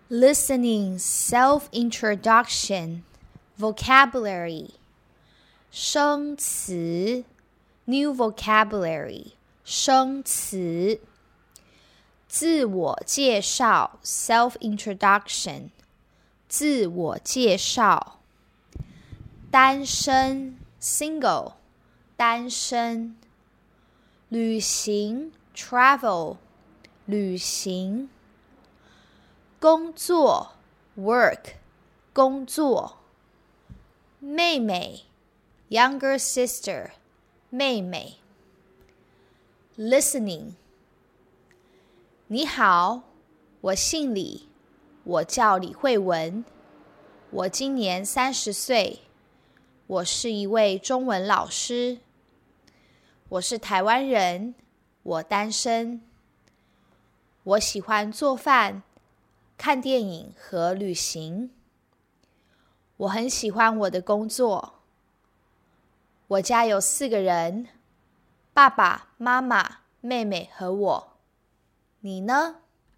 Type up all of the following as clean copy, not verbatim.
Listening, self-introduction, vocabulary, 生词 new vocabulary, 生词自我介绍 self-introduction, 自我介绍单身 single, 单身旅行 travel, 旅行工作 work, 工作妹妹 younger sister, 妹妹listening 你好，我姓李，我叫李慧文，我今年30岁，我是一位中文老师，我是台湾人，我单身，我喜欢做饭，看电影和旅行，我很喜欢我的工作，我家有4个人，爸爸妈妈妹妹和我，你呢？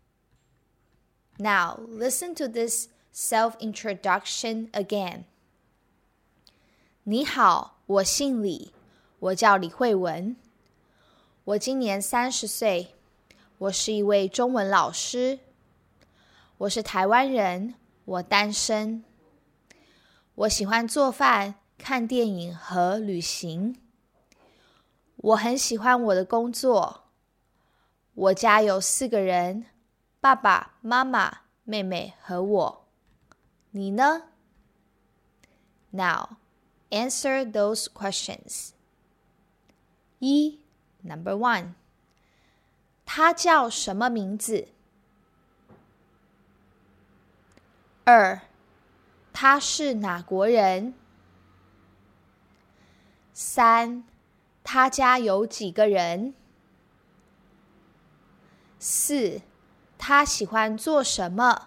Now listen to this self-introduction again. 你好，我姓李，我叫李慧文，我今年30岁，我是一位中文老师，我是台湾人，我单身，我喜欢做饭，看电影和旅行，我很喜欢我的工作，我家有4个人，爸爸妈妈妹妹和我，你呢？ Now answer those questions. 1. Number 1. 他叫什么名字？ 2. 他是哪国人？ 3. 他家有几个人？ 4. 他喜欢做什么？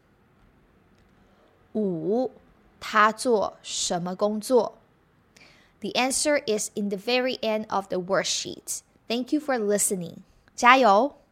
5. 他做什么工作？ The answer is in the very end of the worksheet. Thank you for listening. 加油！